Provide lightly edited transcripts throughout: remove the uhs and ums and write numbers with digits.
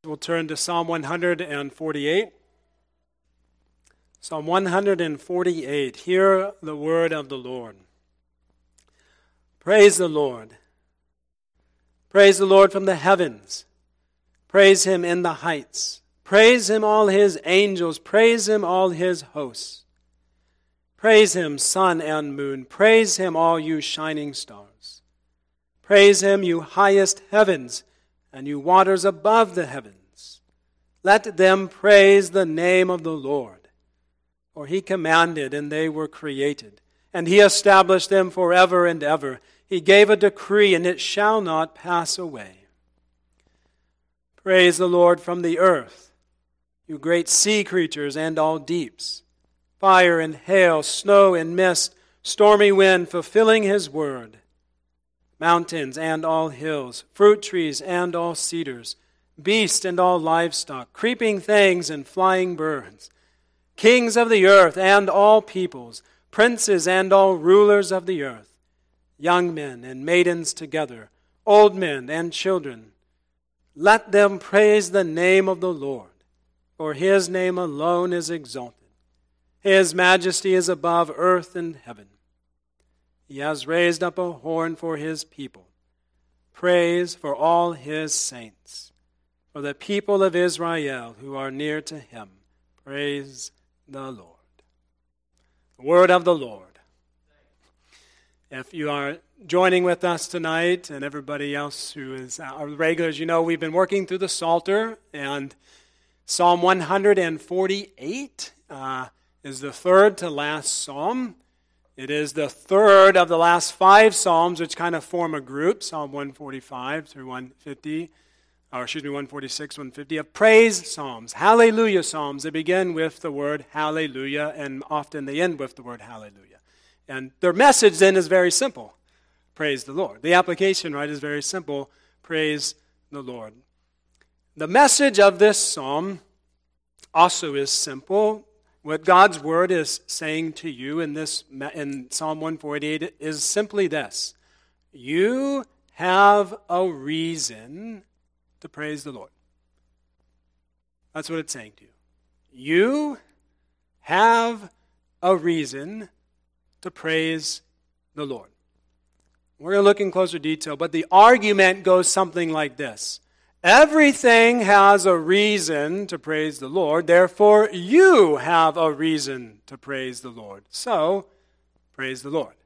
We'll turn to Psalm 148. Psalm 148. Hear the word of the Lord. Praise the Lord. Praise the Lord from the heavens. Praise him in the heights. Praise him, all his angels. Praise him, all his hosts. Praise him, sun and moon. Praise him, all you shining stars. Praise him, you highest heavens, and you waters above the heavens. Let them praise the name of the Lord. For he commanded, and they were created, and he established them forever and ever. He gave a decree, and it shall not pass away. Praise the Lord from the earth, you great sea creatures and all deeps, fire and hail, snow and mist, stormy wind, fulfilling his word. Mountains and all hills, fruit trees and all cedars, beasts and all livestock, creeping things and flying birds, kings of the earth and all peoples, princes and all rulers of the earth, young men and maidens together, old men and children. Let them praise the name of the Lord, for his name alone is exalted. His majesty is above earth and heaven. He has raised up a horn for his people, praise for all his saints, for the people of Israel who are near to him. Praise the Lord. The word of the Lord. If you are joining with us tonight, and everybody else who is our regulars, you know we've been working through the Psalter, and Psalm 148 is the third to last psalm. It is the third of the last 5 psalms, which kind of form a group, Psalm 145 through 146, 150, of praise psalms, hallelujah psalms. They begin with the word hallelujah, and often they end with the word hallelujah. And their message then is very simple, praise the Lord. The application, right, is very simple, praise the Lord. The message of this psalm also is simple. What God's word is saying to you in Psalm 148 is simply this: you have a reason to praise the Lord. That's what it's saying to you. You have a reason to praise the Lord. We're going to look in closer detail, but the argument goes something like this. Everything has a reason to praise the Lord, therefore you have a reason to praise the Lord. So, praise the Lord.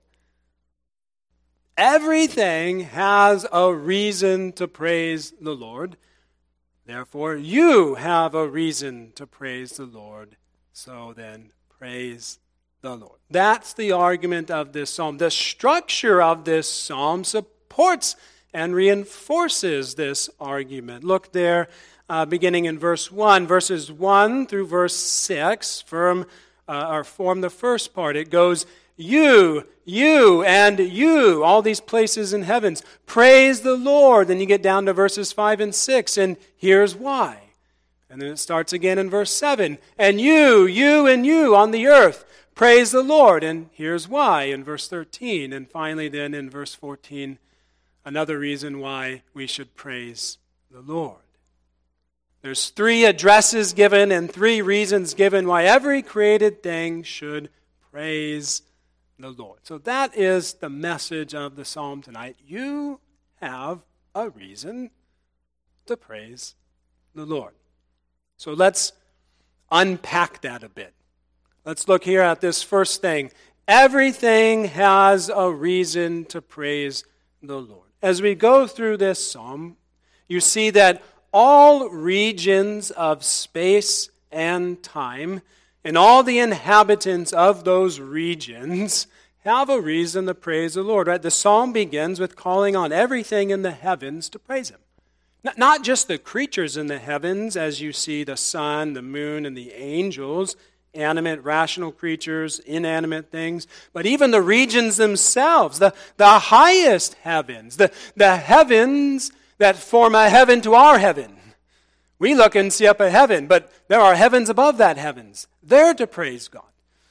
Everything has a reason to praise the Lord, therefore you have a reason to praise the Lord. So then, praise the Lord. That's the argument of this psalm. The structure of this psalm supports and reinforces this argument. Look there, beginning in verse 1. Verses 1 through verse 6 form the first part. It goes, you, and you, all these places in heavens. Praise the Lord. Then you get down to verses 5 and 6, and here's why. And then it starts again in verse 7. And you, and you on the earth. Praise the Lord. And here's why in verse 13. And finally then in verse 14, another reason why we should praise the Lord. There's 3 addresses given and 3 reasons given why every created thing should praise the Lord. So that is the message of the psalm tonight. You have a reason to praise the Lord. So let's unpack that a bit. Let's look here at this first thing. Everything has a reason to praise the Lord. As we go through this psalm, you see that all regions of space and time and all the inhabitants of those regions have a reason to praise the Lord. Right? The psalm begins with calling on everything in the heavens to praise him. Not just the creatures in the heavens, as you see the sun, the moon, and the angels, animate, rational creatures, inanimate things, but even the regions themselves, the highest heavens, the heavens that form a heaven to our heaven. We look and see up at heaven, but there are heavens above that heavens. They're to praise God.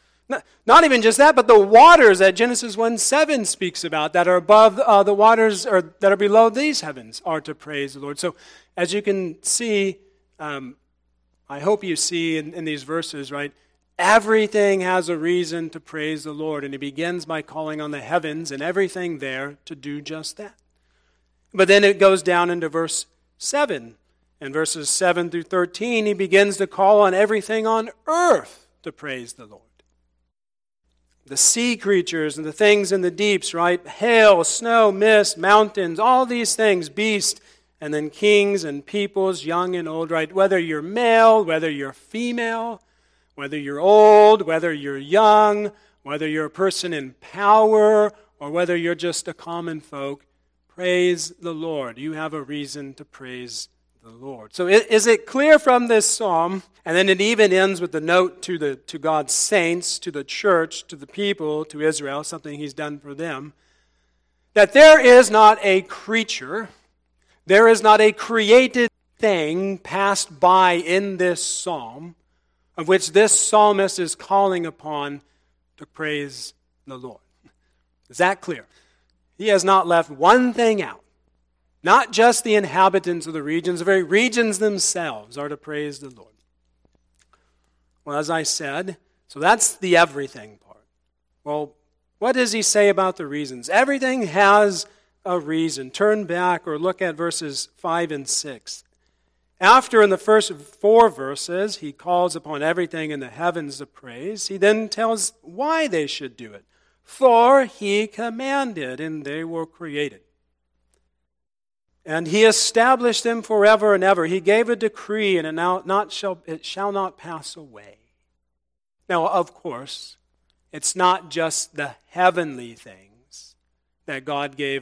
Not even just that, but the waters that Genesis 1:7 speaks about that are above the waters, or that are below these heavens, are to praise the Lord. So as you can see, I hope you see in these verses, right? Everything has a reason to praise the Lord, and he begins by calling on the heavens and everything there to do just that. But then it goes down into verse 7. In verses 7 through 13, he begins to call on everything on earth to praise the Lord. The sea creatures and the things in the deeps, right? Hail, snow, mist, mountains, all these things, beasts, and then kings and peoples, young and old, right? Whether you're male, whether you're female, whether you're old, whether you're young, whether you're a person in power, or whether you're just a common folk, praise the Lord. You have a reason to praise the Lord. So is it clear from this psalm, and then it even ends with the note to God's saints, to the church, to the people, to Israel, something he's done for them, that there is not a creature, there is not a created thing passed by in this psalm of which this psalmist is calling upon to praise the Lord. Is that clear? He has not left one thing out. Not just the inhabitants of the regions, the very regions themselves are to praise the Lord. Well, as I said, so that's the everything part. Well, what does he say about the reasons? Everything has a reason. Turn back or look at verses 5 and 6. After, in the first 4 verses, he calls upon everything in the heavens to praise, he then tells why they should do it. For he commanded, and they were created. And he established them forever and ever. He gave a decree, and it shall not pass away. Now, of course, it's not just the heavenly things that God gave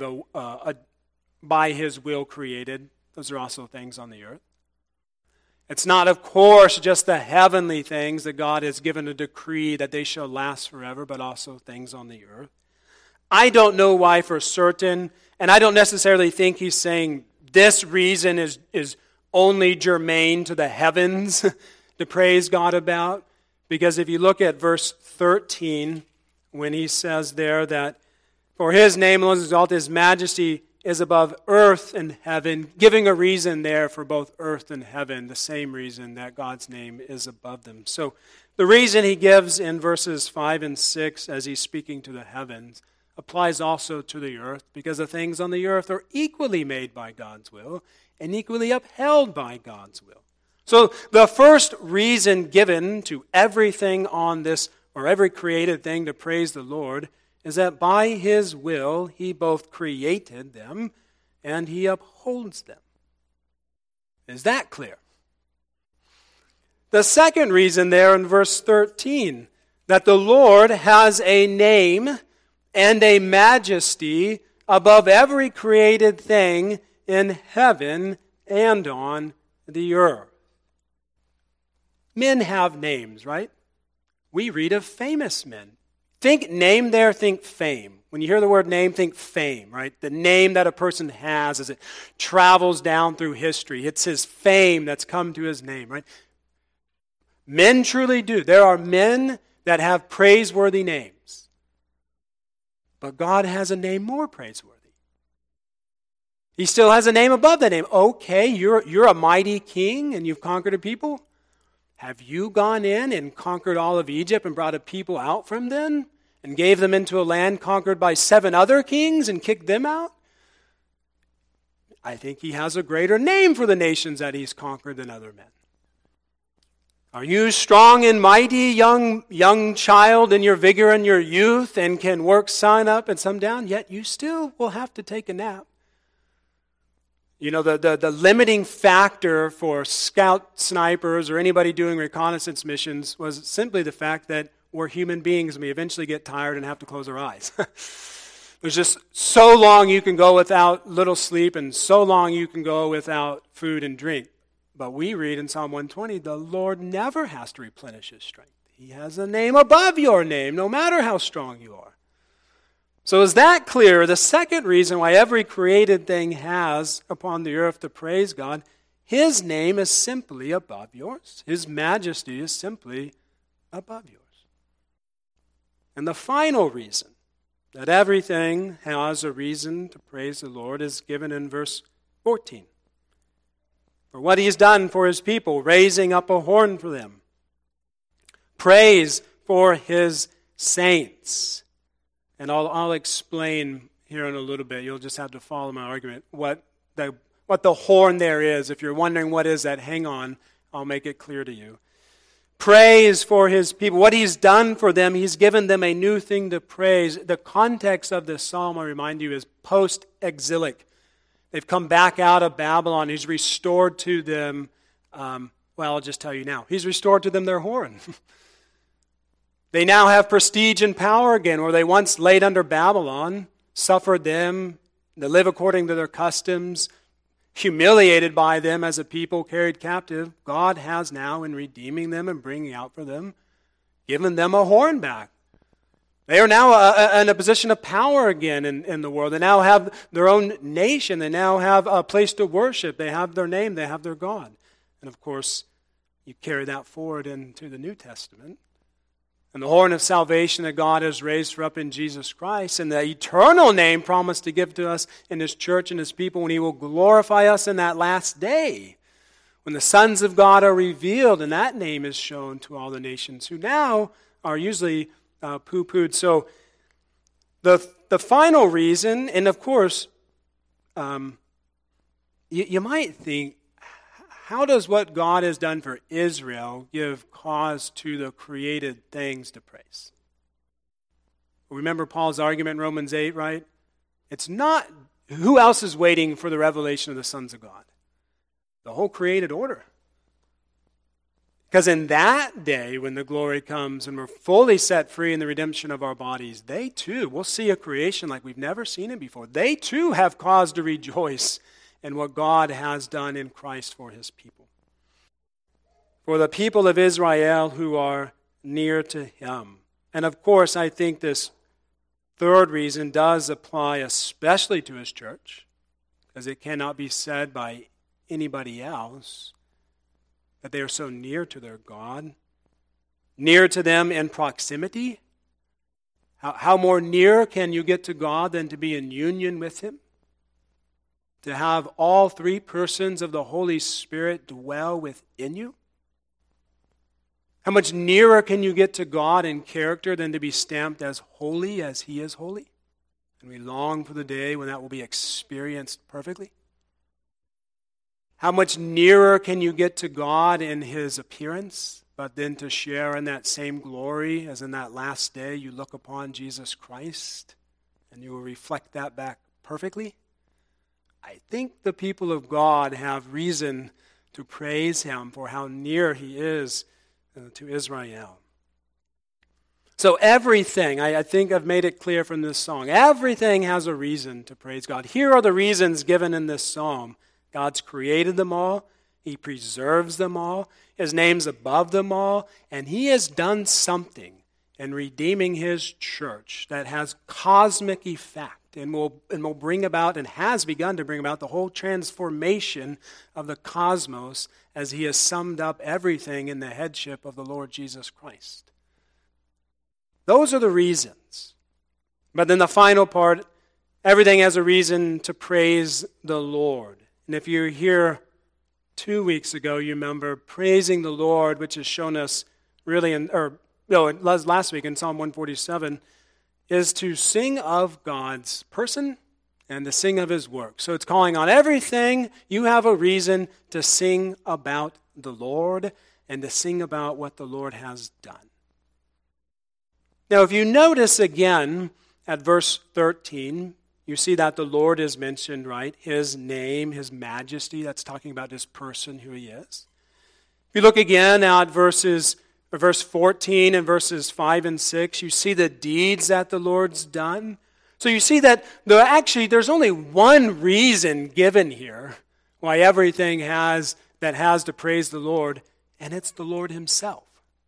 by his will created. Those are also things on the earth. It's not, of course, just the heavenly things that God has given a decree that they shall last forever, but also things on the earth. I don't know why for certain, and I don't necessarily think he's saying this reason is only germane to the heavens to praise God about. Because if you look at verse 13, when he says there that, for his name alone is exalted, his majesty is above earth and heaven, giving a reason there for both earth and heaven, the same reason that God's name is above them. So the reason he gives in verses 5 and 6 as he's speaking to the heavens applies also to the earth, because the things on the earth are equally made by God's will and equally upheld by God's will. So the first reason given to everything on this, or every created thing to praise the Lord, is that by his will he both created them and he upholds them. Is that clear? The second reason there in verse 13, that the Lord has a name and a majesty above every created thing in heaven and on the earth. Men have names, right? We read of famous men. Think name there, think fame. When you hear the word name, think fame, right? The name that a person has as it travels down through history. It's his fame that's come to his name, right? Men truly do. There are men that have praiseworthy names. But God has a name more praiseworthy. He still has a name above that name. Okay, you're a mighty king and you've conquered a people. Have you gone in and conquered all of Egypt and brought a people out from them and gave them into a land conquered by 7 other kings and kicked them out? I think he has a greater name for the nations that he's conquered than other men. Are you strong and mighty, young child in your vigor and your youth and can work sun up and sun down? Yet you still will have to take a nap. You know, the limiting factor for scout snipers or anybody doing reconnaissance missions was simply the fact that we're human beings and we eventually get tired and have to close our eyes. There's just so long you can go without little sleep and so long you can go without food and drink. But we read in Psalm 120, the Lord never has to replenish his strength. He has a name above your name, no matter how strong you are. So is that clear? The second reason why every created thing has upon the earth to praise God, his name is simply above yours. His majesty is simply above yours. And the final reason that everything has a reason to praise the Lord is given in verse 14. for what he's done for his people, raising up a horn for them. Praise for his saints. And I'll explain here in a little bit. You'll just have to follow my argument. What the horn there is. If you're wondering what is that, hang on. I'll make it clear to you. Praise for his people. What he's done for them, he's given them a new thing to praise. The context of this psalm, I remind you, is post-exilic. They've come back out of Babylon. He's restored to them, I'll just tell you now. He's restored to them their horn. They now have prestige and power again, where they once laid under Babylon, suffered them, they live according to their customs, humiliated by them as a people carried captive. God has now, in redeeming them and bringing out for them, given them a horn back. They are now in a position of power again in the world. They now have their own nation. They now have a place to worship. They have their name. They have their God. And of course, you carry that forward into the New Testament. And the horn of salvation that God has raised up in Jesus Christ, and the eternal name promised to give to us in his church and his people when he will glorify us in that last day, when the sons of God are revealed and that name is shown to all the nations who now are usually poo-pooed. So the final reason, and of course, you might think, how does what God has done for Israel give cause to the created things to praise? Remember Paul's argument in Romans 8, right? It's not, who else is waiting for the revelation of the sons of God? The whole created order. Because in that day, when the glory comes and we're fully set free in the redemption of our bodies, they too will see a creation like we've never seen it before. They too have cause to rejoice in what God has done in Christ for his people. For the people of Israel who are near to him. And of course, I think this third reason does apply especially to his church, because it cannot be said by anybody else that they are so near to their God, near to them in proximity. How more near can you get to God than to be in union with him? To have all three persons of the Holy Spirit dwell within you? How much nearer can you get to God in character than to be stamped as holy as he is holy? And we long for the day when that will be experienced perfectly. How much nearer can you get to God in his appearance, but then to share in that same glory as in that last day you look upon Jesus Christ and you will reflect that back perfectly? I think the people of God have reason to praise him for how near he is to Israel. So everything, I think I've made it clear from this song, everything has a reason to praise God. Here are the reasons given in this psalm. God's created them all. He preserves them all. His name's above them all. And he has done something in redeeming his church that has cosmic effect and will bring about and has begun to bring about the whole transformation of the cosmos as he has summed up everything in the headship of the Lord Jesus Christ. Those are the reasons. But then the final part, everything has a reason to praise the Lord. And if you were here 2 weeks ago, you remember praising the Lord, which has shown us really, last week in Psalm 147, is to sing of God's person and to sing of his work. So it's calling on everything. You have a reason to sing about the Lord and to sing about what the Lord has done. Now, if you notice again at verse 13, you see that the Lord is mentioned, right? His name, his majesty, that's talking about his person, who he is. If you look again at verse 14 and verses 5 and 6, you see the deeds that the Lord's done. So you see that there's only one reason given here why everything has to praise the Lord, and it's the Lord himself.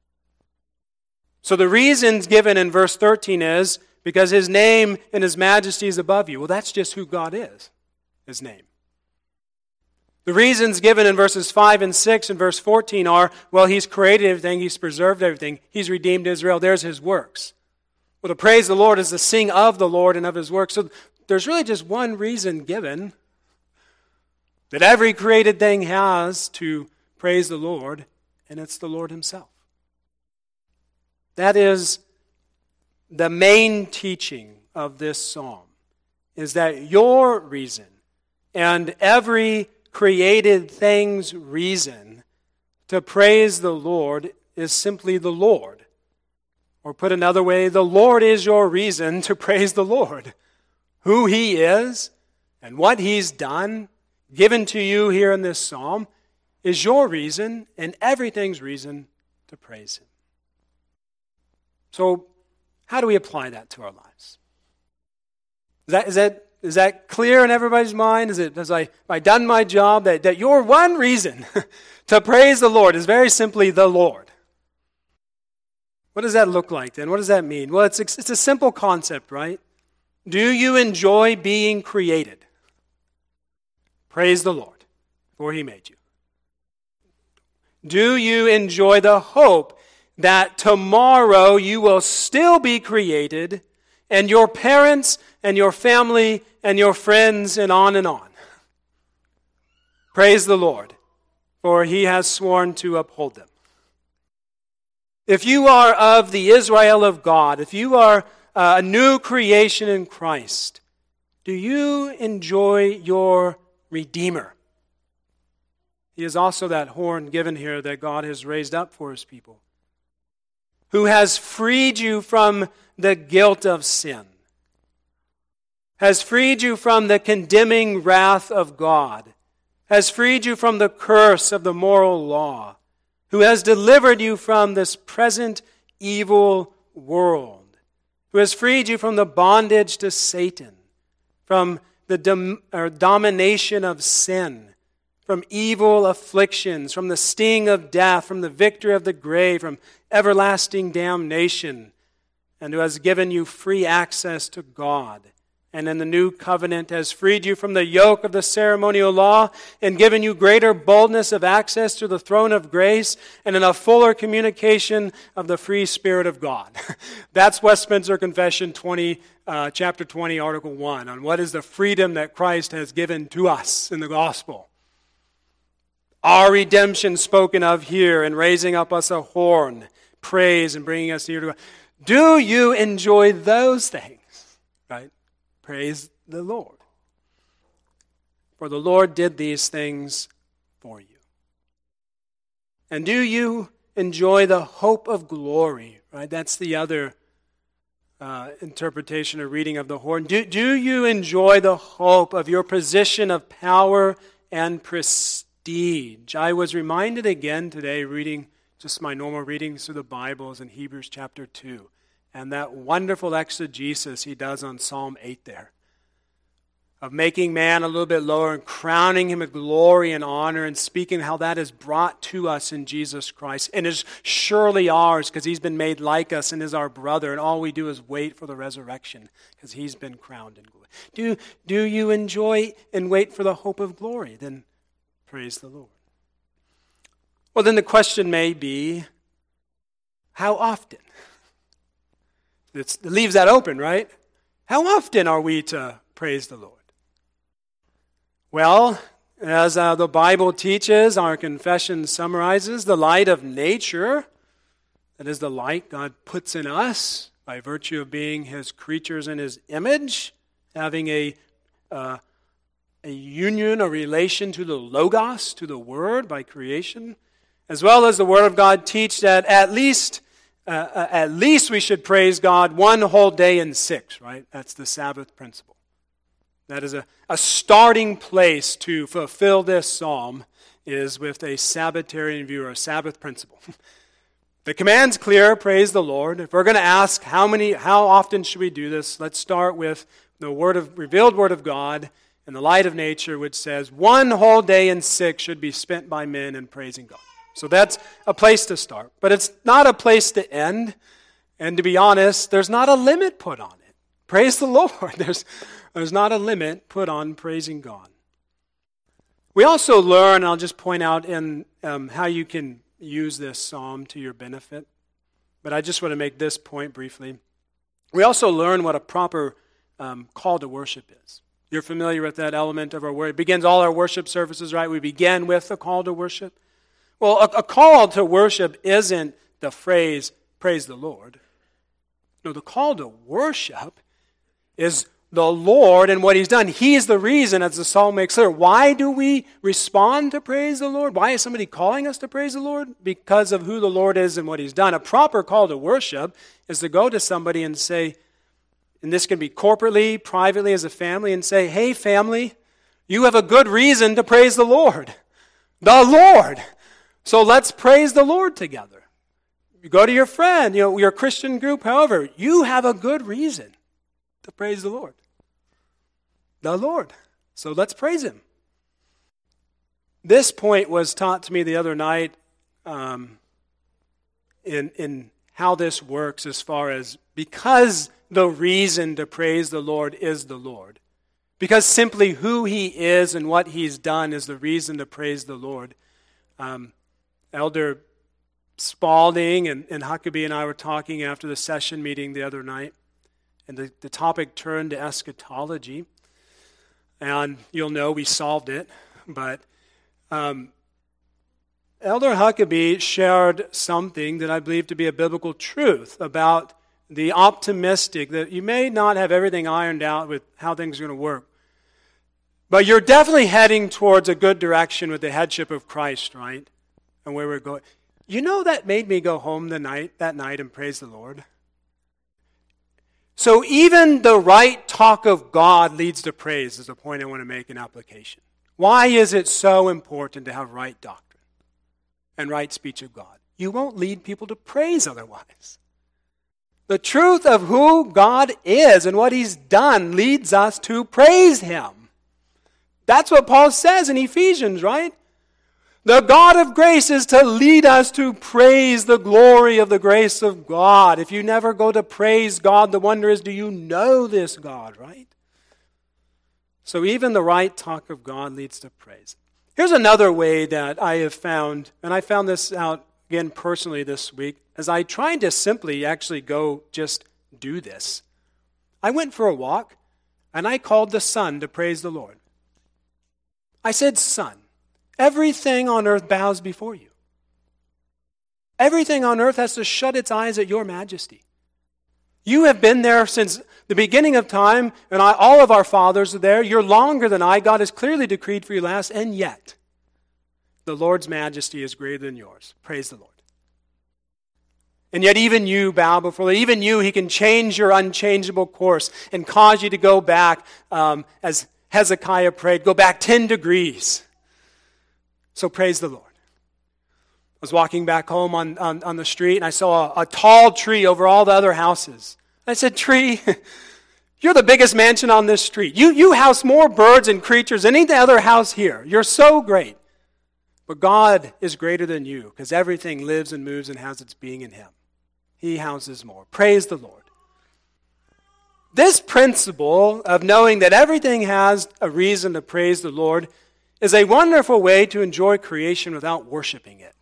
So the reasons given in verse 13 is because his name and his majesty is above you. Well, that's just who God is, his name. The reasons given in verses 5 and 6 and verse 14 are, well, he's created everything, he's preserved everything, he's redeemed Israel, there's his works. Well, to praise the Lord is to sing of the Lord and of his works. So there's really just one reason given. that every created thing has to praise the Lord, and it's the Lord himself. That is the main teaching of this psalm, is that your reason and every created thing's reason to praise the Lord is simply the Lord. Or put another way, the Lord is your reason to praise the Lord. Who he is and what he's done, given to you here in this psalm, is your reason and everything's reason to praise him. So, how do we apply that to our lives? Is that clear in everybody's mind? Have I done my job? That your one reason to praise the Lord is very simply the Lord. What does that look like then? What does that mean? Well, it's a simple concept, right? Do you enjoy being created? Praise the Lord, for he made you. Do you enjoy the hope that tomorrow you will still be created, and your parents and your family and your friends and on and on? Praise the Lord, for he has sworn to uphold them. If you are of the Israel of God, if you are a new creation in Christ, do you enjoy your Redeemer? He is also that horn given here that God has raised up for his people, who has freed you from the guilt of sin, has freed you from the condemning wrath of God, has freed you from the curse of the moral law, who has delivered you from this present evil world, who has freed you from the bondage to Satan, from the domination of sin, from evil afflictions, from the sting of death, from the victory of the grave, from everlasting damnation, and who has given you free access to God, and in the new covenant has freed you from the yoke of the ceremonial law and given you greater boldness of access to the throne of grace and in a fuller communication of the free Spirit of God. That's Westminster Confession 20, chapter 20, article 1, on what is the freedom that Christ has given to us in the gospel. Our redemption spoken of here in raising up us a horn, praise, and bringing us near to God. Do you enjoy those things? Right? Praise the Lord. For the Lord did these things for you. And do you enjoy the hope of glory? Right? That's the other interpretation or reading of the horn. Do you enjoy the hope of your position of power and prestige? I was reminded again today, reading just my normal readings through the Bibles in Hebrews chapter 2, and that wonderful exegesis he does on Psalm 8 there, of making man a little bit lower and crowning him with glory and honor, and speaking how that is brought to us in Jesus Christ and is surely ours because he's been made like us and is our brother, and all we do is wait for the resurrection because he's been crowned in glory. Do you enjoy and wait for the hope of glory? Then praise the Lord. Well, then the question may be, how often? It leaves that open, right? How often are we to praise the Lord? Well, as the Bible teaches, our confession summarizes, the light of nature, that is the light God puts in us by virtue of being his creatures in his image, having a union, a relation to the Logos, to the Word by creation, as well as the Word of God teach that at least we should praise God one whole day in 6, right? That's the Sabbath principle. That is a starting place to fulfill this psalm is with a Sabbatarian view or a Sabbath principle. The command's clear, praise the Lord. If we're going to ask how often should we do this, let's start with the revealed Word of God and the light of nature, which says one whole day in 6 should be spent by men in praising God. So that's a place to start. But it's not a place to end. And to be honest, there's not a limit put on it. Praise the Lord. There's not a limit put on praising God. We also learn, and I'll just point out in how you can use this psalm to your benefit, but I just want to make this point briefly. We also learn what a proper call to worship is. You're familiar with that element of our worship. It begins all our worship services, right? We begin with a call to worship. Well, a call to worship isn't the phrase, praise the Lord. No, the call to worship is the Lord and what He's done. He's the reason, as the psalm makes clear. Why do we respond to praise the Lord? Why is somebody calling us to praise the Lord? Because of who the Lord is and what He's done. A proper call to worship is to go to somebody and say, and this can be corporately, privately, as a family, and say, hey, family, you have a good reason to praise the Lord. The Lord. So let's praise the Lord together. You go to your friend, your Christian group, however, you have a good reason to praise the Lord. The Lord. So let's praise Him. This point was taught to me the other night in how this works as far as because the reason to praise the Lord is the Lord. Because simply who He is and what He's done is the reason to praise the Lord. Elder Spalding and Huckabee and I were talking after the session meeting the other night, and the topic turned to eschatology. And you'll know we solved it, but Elder Huckabee shared something that I believe to be a biblical truth about the optimistic, that you may not have everything ironed out with how things are going to work, but you're definitely heading towards a good direction with the headship of Christ, right? And where we're going. That made me go home that night and praise the Lord. So even the right talk of God leads to praise is the point I want to make in application. Why is it so important to have right doctrine and right speech of God? You won't lead people to praise otherwise. The truth of who God is and what He's done leads us to praise Him. That's what Paul says in Ephesians, right? The God of grace is to lead us to praise the glory of the grace of God. If you never go to praise God, the wonder is, do you know this God, right? So even the right talk of God leads to praise. Here's another way that I have found, and I found this out again personally this week, as I tried to simply actually go just do this. I went for a walk, and I called the sun to praise the Lord. I said, sun, everything on earth bows before you. Everything on earth has to shut its eyes at your majesty. You have been there since the beginning of time, and all of our fathers are there. You're longer than I. God has clearly decreed for you last, and yet the Lord's majesty is greater than yours. Praise the Lord. And yet even you bow before Him. Even you, He can change your unchangeable course and cause you to go back, as Hezekiah prayed, go back 10 degrees. So praise the Lord. I was walking back home on the street, and I saw a tall tree over all the other houses. I said, tree, you're the biggest mansion on this street. You house more birds and creatures than any other house here. You're so great. But God is greater than you because everything lives and moves and has its being in Him. He houses more. Praise the Lord. This principle of knowing that everything has a reason to praise the Lord is a wonderful way to enjoy creation without worshiping it.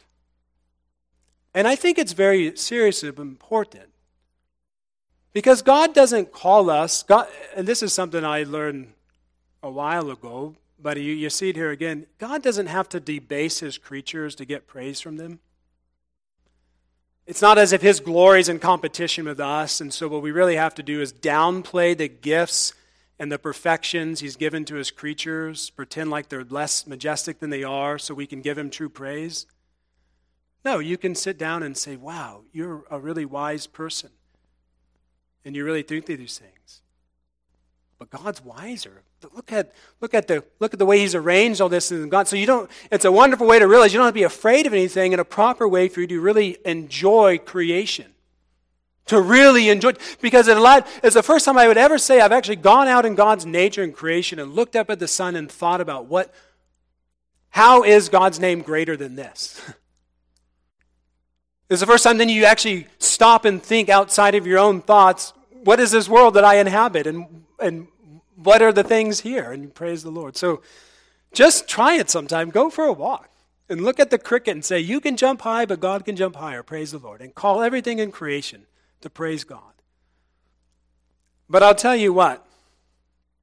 And I think it's very seriously important. Because God doesn't call us, and this is something I learned a while ago, but you see it here again. God doesn't have to debase His creatures to get praise from them. It's not as if His glory is in competition with us, and so what we really have to do is downplay the gifts and the perfections He's given to His creatures, pretend like they're less majestic than they are so we can give Him true praise. No, you can sit down and say, wow, you're a really wise person, and you really think these things. But God's wiser. Look at the way He's arranged all this in God. So it's a wonderful way to realize you don't have to be afraid of anything, and a proper way for you to really enjoy creation. To really enjoy it. Because it's the first time I would ever say I've actually gone out in God's nature and creation and looked up at the sun and thought about how is God's name greater than this? It's the first time then you actually stop and think outside of your own thoughts, what is this world that I inhabit? And what are the things here? And you praise the Lord. So just try it sometime. Go for a walk and look at the cricket and say, you can jump high, but God can jump higher. Praise the Lord. And call everything in creation to praise God. But I'll tell you what.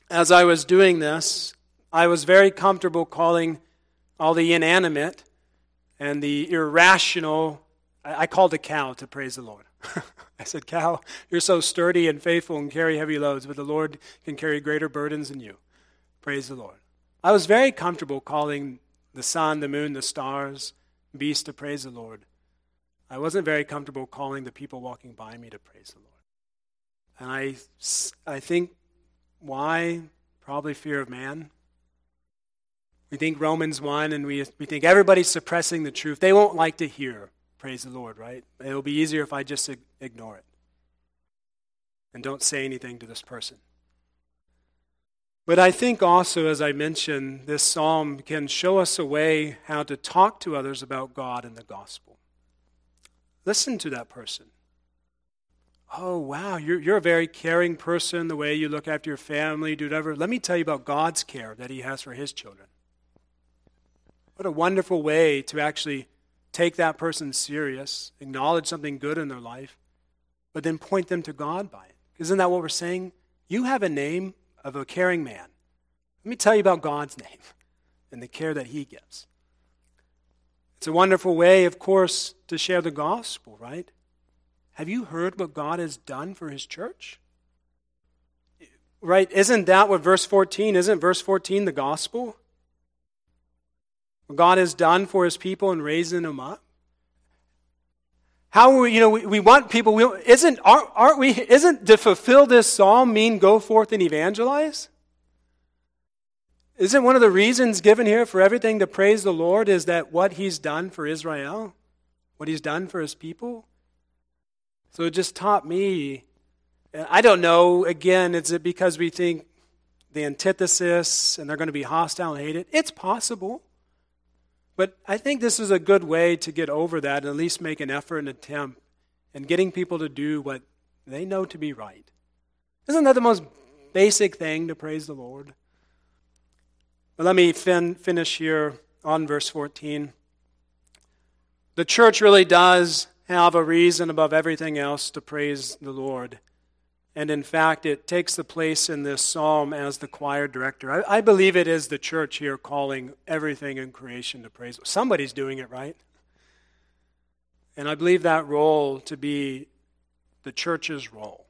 as I was doing this, I was very comfortable calling all the inanimate and the irrational. I called a cow to praise the Lord. I said, "Cow, you're so sturdy and faithful and carry heavy loads, but the Lord can carry greater burdens than you. Praise the Lord." I was very comfortable calling the sun, the moon, the stars, beasts to praise the Lord. I wasn't very comfortable calling the people walking by me to praise the Lord. And I think why? Probably fear of man. We think Romans 1 and we think everybody's suppressing the truth. They won't like to hear praise the Lord, right? It'll be easier if I just ignore it and don't say anything to this person. But I think also, as I mentioned, this psalm can show us a way how to talk to others about God and the gospel. Listen to that person. "Oh, wow, you're a very caring person, the way you look after your family, do whatever. Let me tell you about God's care that he has for his children." What a wonderful way to actually take that person serious, acknowledge something good in their life, but then point them to God by it. Isn't that what we're saying? You have a name of a caring man. Let me tell you about God's name and the care that he gives. It's a wonderful way, of course, to share the gospel, right? Have you heard what God has done for his church? Right? Isn't that what verse 14, isn't verse 14 the gospel? What God has done for his people and raising them up? How we want people, isn't to fulfill this psalm mean go forth and evangelize? Isn't one of the reasons given here for everything to praise the Lord is that what he's done for Israel, what he's done for his people? So it just taught me, I don't know, again, is it because we think the antithesis and they're going to be hostile and hate it? It's possible. But I think this is a good way to get over that and at least make an effort and attempt in getting people to do what they know to be right. Isn't that the most basic thing, to praise the Lord? But let me finish here on verse 14. The church really does have a reason above everything else to praise the Lord. And in fact, it takes the place in this psalm as the choir director. I believe it is the church here calling everything in creation to praise. Somebody's doing it, right? And I believe that role to be the church's role.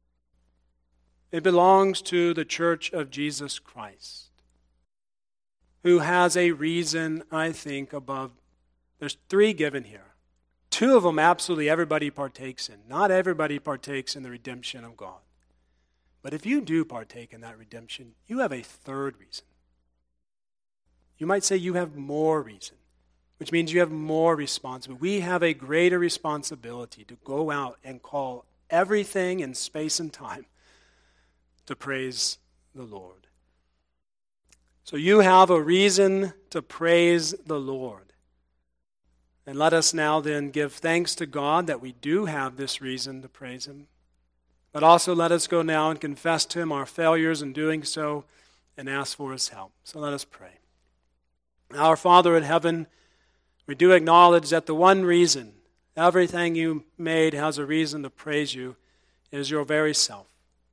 It belongs to the church of Jesus Christ, who has a reason, I think, above. There's 3 given here. 2 of them absolutely everybody partakes in. Not everybody partakes in the redemption of God. But if you do partake in that redemption, you have a 3rd reason. You might say you have more reason, which means you have more responsibility. We have a greater responsibility to go out and call everything in space and time to praise the Lord. So you have a reason to praise the Lord. And let us now then give thanks to God that we do have this reason to praise him. But also let us go now and confess to him our failures in doing so and ask for his help. So let us pray. Our Father in heaven, we do acknowledge that the one reason everything you made has a reason to praise you is your very self.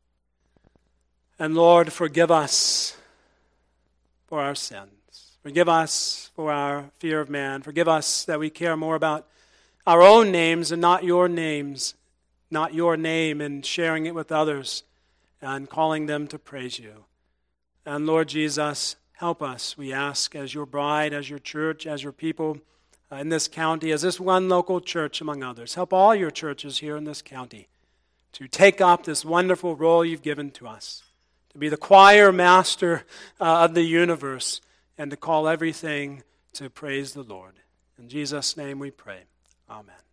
And Lord, forgive us for our sins. Forgive us for our fear of man. Forgive us that we care more about our own names and not your names, not your name, and sharing it with others and calling them to praise you. And Lord Jesus, help us, we ask, as your bride, as your church, as your people in this county, as this one local church among others. Help all your churches here in this county to take up this wonderful role you've given to us, to be the choir master of the universe, and to call everything to praise the Lord. In Jesus' name we pray. Amen.